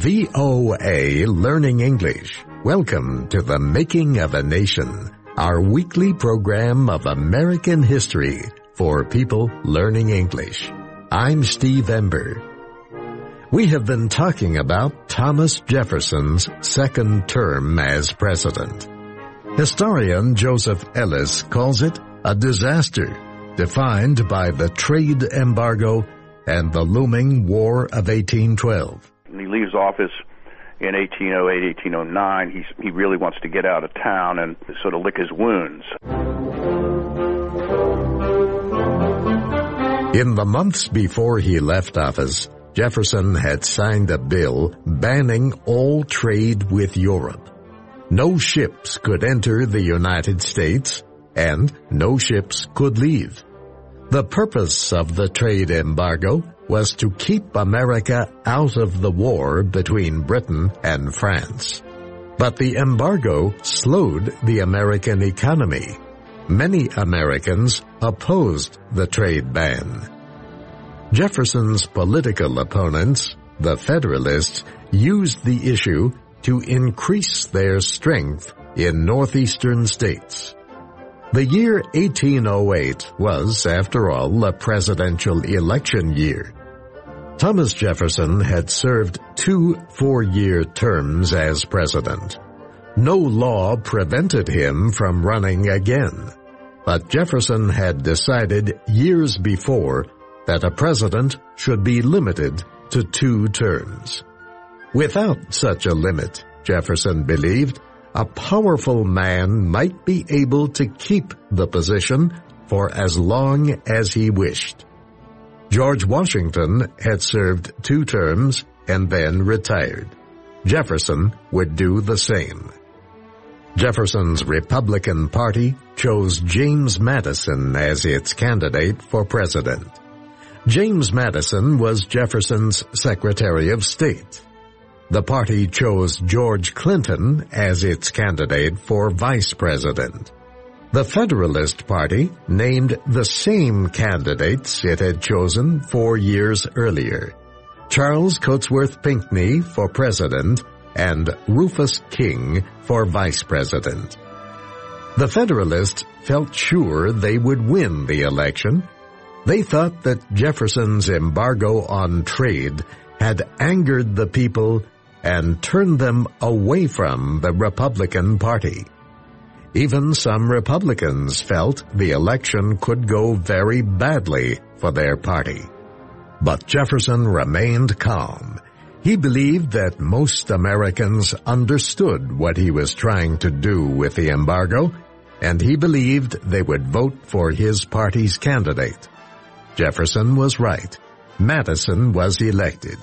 VOA Learning English. Welcome to The Making of a Nation, our weekly program of American history for people learning English. I'm Steve Ember. We have been talking about Thomas Jefferson's second term as president. Historian Joseph Ellis calls it a disaster, defined by the trade embargo and the looming War of 1812. He leaves office in 1808, 1809. He really wants to get out of town and sort of lick his wounds. In the months before he left office, Jefferson had signed a bill banning all trade with Europe. No ships could enter the United States, and no ships could leave. The purpose of the trade embargo was to keep America out of the war between Britain and France. But the embargo slowed the American economy. Many Americans opposed the trade ban. Jefferson's political opponents, the Federalists, used the issue to increase their strength in northeastern states. The year 1808 was, after all, a presidential election year. Thomas Jefferson had served 2 four-year terms as president. No law prevented him from running again, but Jefferson had decided years before that a president should be limited to 2 terms. Without such a limit, Jefferson believed, a powerful man might be able to keep the position for as long as he wished. George Washington had served 2 terms and then retired. Jefferson would do the same. Jefferson's Republican Party chose James Madison as its candidate for president. James Madison was Jefferson's Secretary of State. The party chose George Clinton as its candidate for vice president. The Federalist Party named the same candidates it had chosen 4 years earlier: Charles Cotesworth Pinckney for president and Rufus King for vice president. The Federalists felt sure they would win the election. They thought that Jefferson's embargo on trade had angered the people and turned them away from the Republican Party. Even some Republicans felt the election could go very badly for their party. But Jefferson remained calm. He believed that most Americans understood what he was trying to do with the embargo, and he believed they would vote for his party's candidate. Jefferson was right. Madison was elected.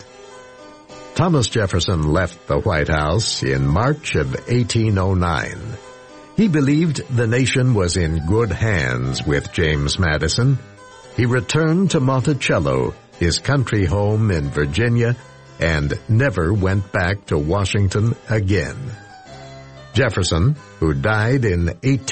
Thomas Jefferson left the White House in March of 1809. He believed the nation was in good hands with James Madison. He returned to Monticello, his country home in Virginia, and never went back to Washington again. Jefferson, who died in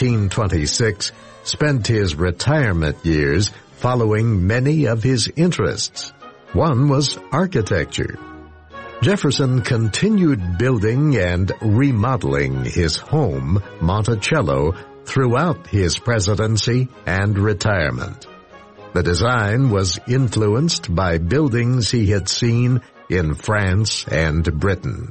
1826, spent his retirement years following many of his interests. One was architecture. Jefferson continued building and remodeling his home, Monticello, throughout his presidency and retirement. The design was influenced by buildings he had seen in France and Britain.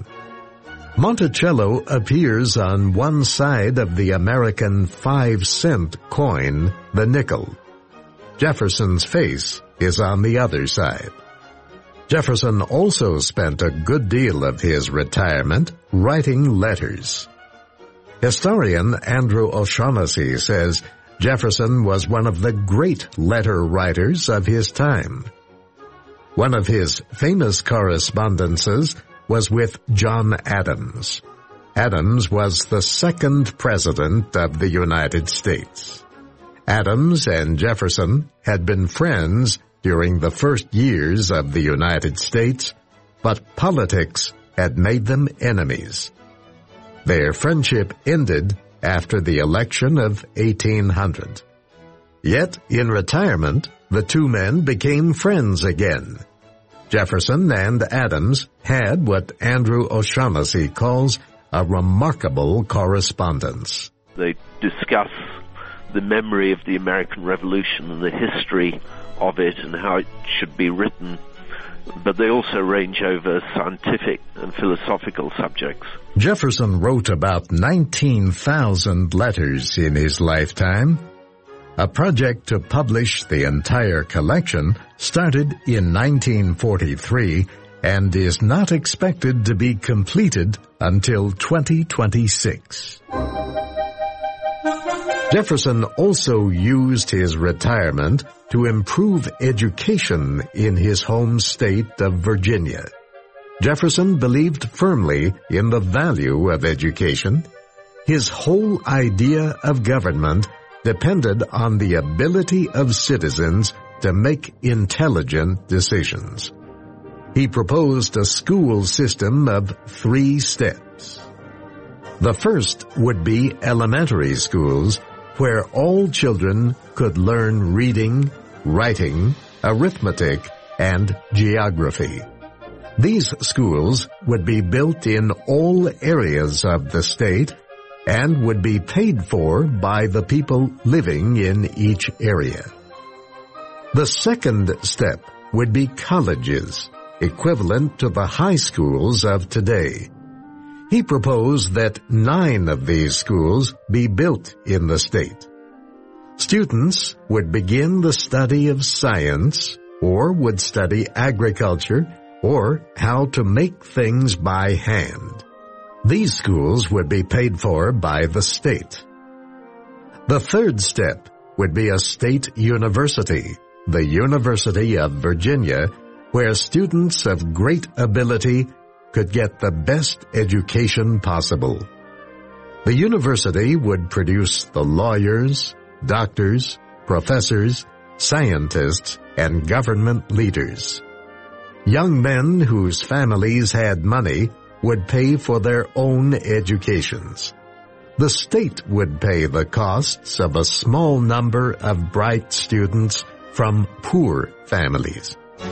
Monticello appears on one side of the American 5-cent coin, the nickel. Jefferson's face is on the other side. Jefferson also spent a good deal of his retirement writing letters. Historian Andrew O'Shaughnessy says Jefferson was one of the great letter writers of his time. One of his famous correspondences was with John Adams. Adams was the 2nd president of the United States. Adams and Jefferson had been friends during the first years of the United States, but politics had made them enemies. Their friendship ended after the election of 1800. Yet, in retirement, the 2 men became friends again. Jefferson and Adams had what Andrew O'Shaughnessy calls a remarkable correspondence. They discuss the memory of the American Revolution and the history of it and how it should be written, but they also range over scientific and philosophical subjects. Jefferson wrote about 19,000 letters in his lifetime. A project to publish the entire collection started in 1943 and is not expected to be completed until 2026. Jefferson also used his retirement to improve education in his home state of Virginia. Jefferson believed firmly in the value of education. His whole idea of government depended on the ability of citizens to make intelligent decisions. He proposed a school system of 3 steps. The first would be elementary schools, where all children could learn reading, writing, arithmetic, and geography. These schools would be built in all areas of the state and would be paid for by the people living in each area. The second step would be colleges, equivalent to the high schools of today. He proposed that 9 of these schools be built in the state. Students would begin the study of science, or would study agriculture, or how to make things by hand. These schools would be paid for by the state. The third step would be a state university, the University of Virginia, where students of great ability could get the best education possible. The university would produce the lawyers, doctors, professors, scientists, and government leaders. Young men whose families had money would pay for their own educations. The state would pay the costs of a small number of bright students from poor families.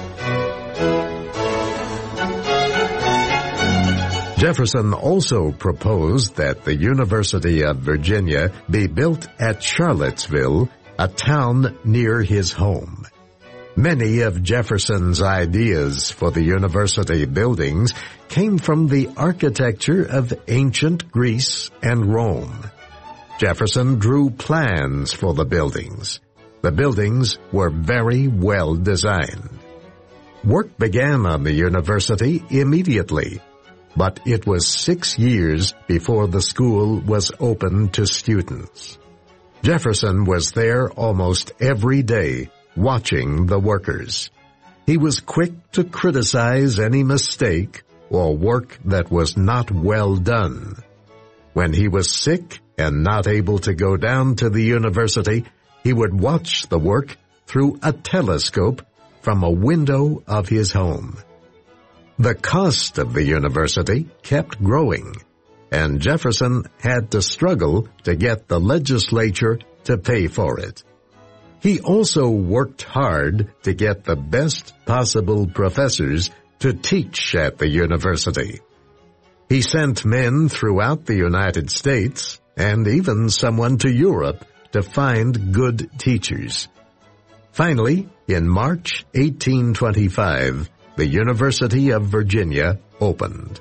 Jefferson also proposed that the University of Virginia be built at Charlottesville, a town near his home. Many of Jefferson's ideas for the university buildings came from the architecture of ancient Greece and Rome. Jefferson drew plans for the buildings. The buildings were very well designed. Work began on the university immediately, but it was 6 years before the school was open to students. Jefferson was there almost every day, watching the workers. He was quick to criticize any mistake or work that was not well done. When he was sick and not able to go down to the university, he would watch the work through a telescope from a window of his home. The cost of the university kept growing, and Jefferson had to struggle to get the legislature to pay for it. He also worked hard to get the best possible professors to teach at the university. He sent men throughout the United States and even someone to Europe to find good teachers. Finally, in March 1825, the University of Virginia opened.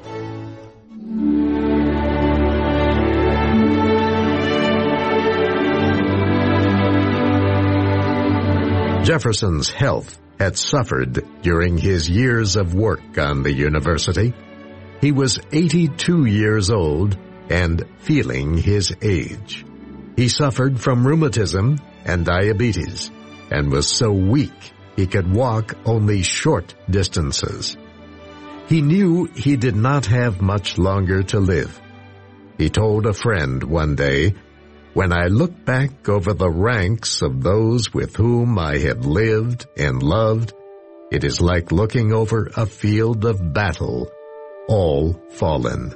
Jefferson's health had suffered during his years of work on the university. He was 82 years old and feeling his age. He suffered from rheumatism and diabetes and was so weak he could walk only short distances. He knew he did not have much longer to live. He told a friend one day, "When I look back over the ranks of those with whom I have lived and loved, it is like looking over a field of battle, all fallen."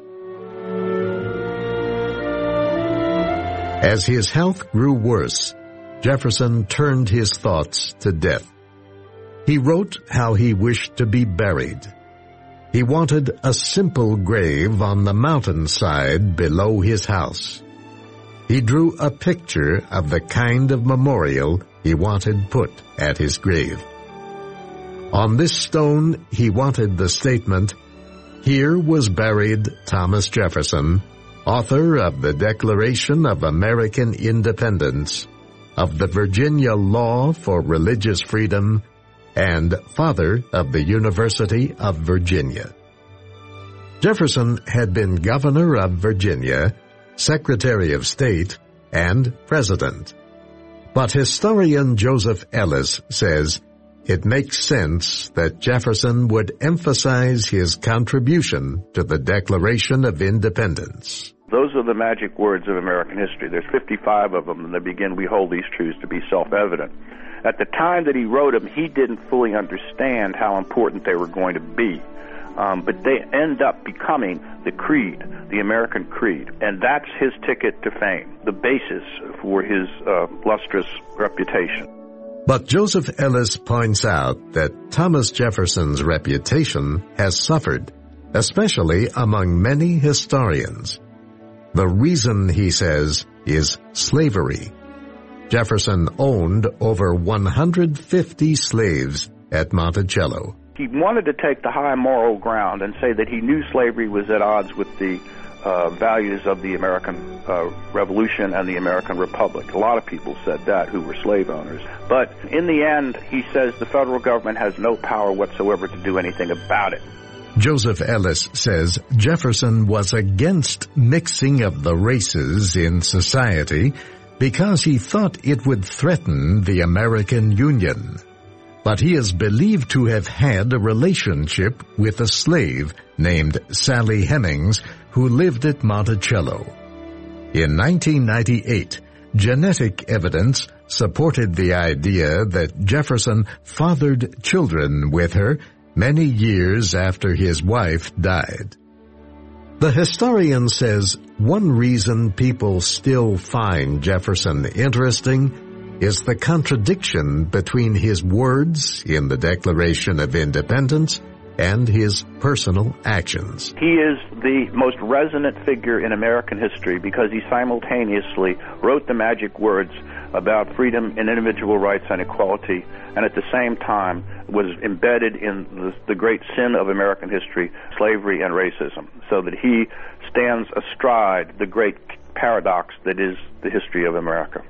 As his health grew worse, Jefferson turned his thoughts to death. He wrote how he wished to be buried. He wanted a simple grave on the mountainside below his house. He drew a picture of the kind of memorial he wanted put at his grave. On this stone, he wanted the statement, "Here was buried Thomas Jefferson, author of the Declaration of American Independence, of the Virginia Law for Religious Freedom, and father of the University of Virginia." Jefferson had been governor of Virginia, Secretary of State, and President. But historian Joseph Ellis says it makes sense that Jefferson would emphasize his contribution to the Declaration of Independence. Those are the magic words of American history. There's 55 of them, and they begin, "We hold these truths to be self-evident." At the time that he wrote them, he didn't fully understand how important they were going to be. But they end up becoming the creed, the American creed. And that's his ticket to fame, the basis for his lustrous reputation. But Joseph Ellis points out that Thomas Jefferson's reputation has suffered, especially among many historians. The reason, he says, is slavery. Jefferson owned over 150 slaves at Monticello. He wanted to take the high moral ground and say that he knew slavery was at odds with the values of the American Revolution and the American Republic. A lot of people said that who were slave owners. But in the end, he says the federal government has no power whatsoever to do anything about it. Joseph Ellis says Jefferson was against mixing of the races in society because he thought it would threaten the American Union. But he is believed to have had a relationship with a slave named Sally Hemings who lived at Monticello. In 1998, genetic evidence supported the idea that Jefferson fathered children with her many years after his wife died. The historian says one reason people still find Jefferson interesting is the contradiction between his words in the Declaration of Independence and his personal actions. He is the most resonant figure in American history because he simultaneously wrote the magic words about freedom and individual rights and equality, and at the same time was embedded in the great sin of American history, slavery and racism, so that he stands astride the great paradox that is the history of America.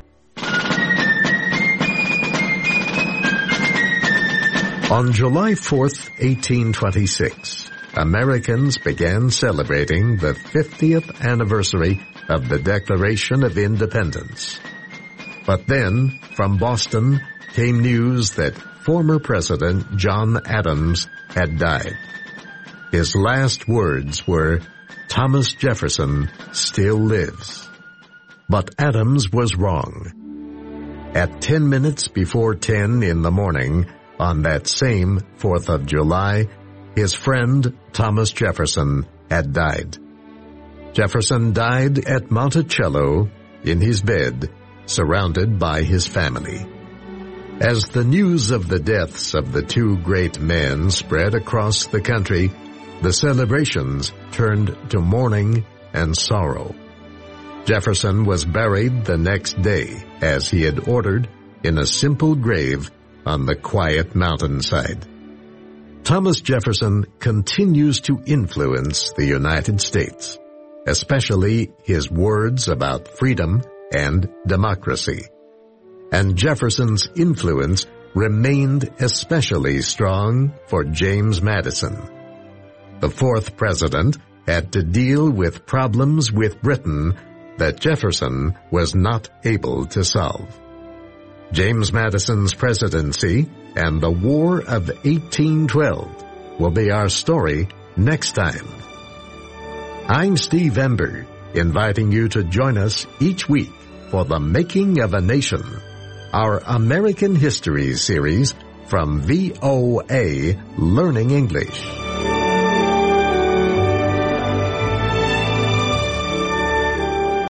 On July 4th, 1826, Americans began celebrating the 50th anniversary of the Declaration of Independence. But then, from Boston, came news that former President John Adams had died. His last words were, "Thomas Jefferson still lives." But Adams was wrong. At 10 minutes before 10 in the morning, on that same 4th of July, his friend Thomas Jefferson had died. Jefferson died at Monticello in his bed, surrounded by his family. As the news of the deaths of the two great men spread across the country, the celebrations turned to mourning and sorrow. Jefferson was buried the next day, as he had ordered, in a simple grave on the quiet mountainside. Thomas Jefferson continues to influence the United States, especially his words about freedom and democracy. And Jefferson's influence remained especially strong for James Madison. The fourth president had to deal with problems with Britain that Jefferson was not able to solve. James Madison's presidency and the War of 1812 will be our story next time. I'm Steve Ember, inviting you to join us each week for The Making of a Nation, our American History series from VOA Learning English.